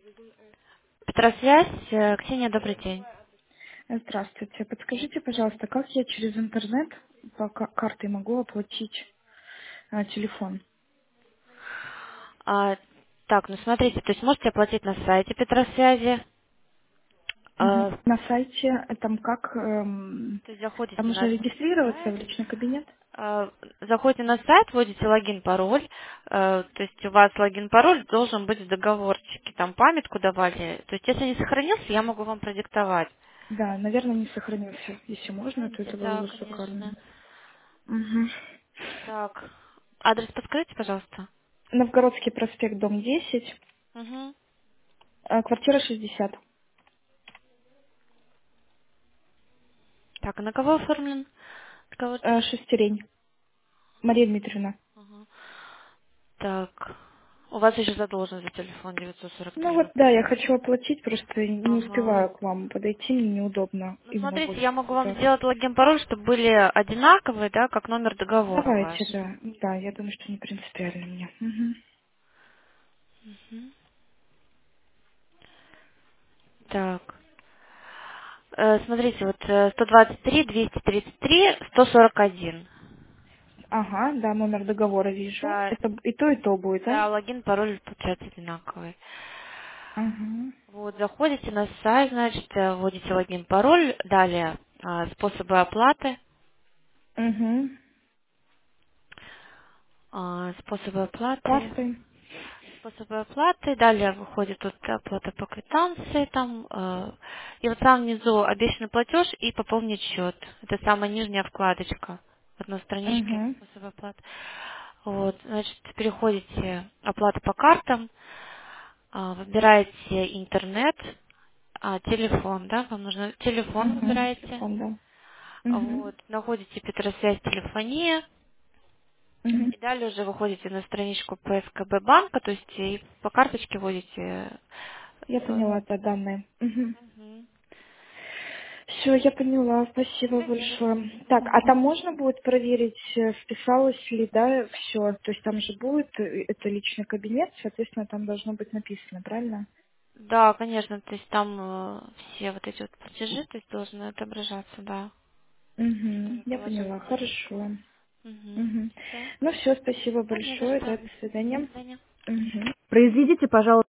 Петросвязь, Ксения, добрый день. Здравствуйте. Подскажите, пожалуйста, как я через интернет по картой могу оплатить телефон? А, так, ну смотрите, то есть можете оплатить на сайте Петросвязи, Мгм. то На сайте там как? есть заходите Там нужно на регистрироваться в сайт, личный кабинет? заходите на сайт, вводите логин, пароль, то есть у вас логин, пароль должен быть в договорчике, там памятку давали, то есть если не сохранился, я могу вам продиктовать. Да, наверное, не сохранился. Если можно, то Сохраните? это было Да, бы конечно. шикарно. Мгм. Так, адрес подскажите, пожалуйста. Новгородский проспект, дом 10, Угу. квартира 60. Так, а на кого оформлен договорчик? Шестерень. Мария Дмитриевна. Ага. Так, у вас еще задолжен за телефон Ну 943 вот, да, я рубля. хочу оплатить, просто не Ага. успеваю к вам подойти, мне неудобно Ну, именно в смотрите, я офисе могу вам сейчас. сделать логин-пароль, чтобы были одинаковые, да, как номер договора ваш. Давайте, да. Да, я думаю, что не принципиально мне. Мгм. Мгм. Так, смотрите, вот 123, 233, 141. Ага, да, номер договора вижу. Да, Это и то будет, да? да, логин-пароль получается одинаковый. Ага. Вот, заходите на сайт, значит, вводите логин-пароль, далее способы оплаты. Угу. Способы оплаты. Картой. Способы оплаты. Далее выходит тут оплата по квитанции. Там, и вот там внизу обещанный платеж и пополнить счет. Это самая нижняя вкладочка в одной страничке Угу. способы оплаты. Вот, значит, переходите оплата по картам, выбираете интернет, телефон, да, вам нужно телефон Угу. выбираете. Телефон, да. Угу. Вот, находите Петросвязь телефония, Угу. и далее уже выходите на страничку ПСКБ банка, то есть и по карточке вводите. Я поняла, да, данные. Угу. Мгм. Все, я поняла, спасибо Да, не за что. большое. Так, а там можно будет проверить, списалось ли, да, все? То есть там же будет это личный кабинет, соответственно, там должно быть написано, правильно? Да, конечно, то есть там все вот эти вот платежи, то есть должны отображаться, да, Угу. которые Я положил поняла, клиент. хорошо. Угу. Угу. Все. Ну все, спасибо Да, не за большое, да, что. до До свидания. свидания. Угу. Произведите, пожалуйста.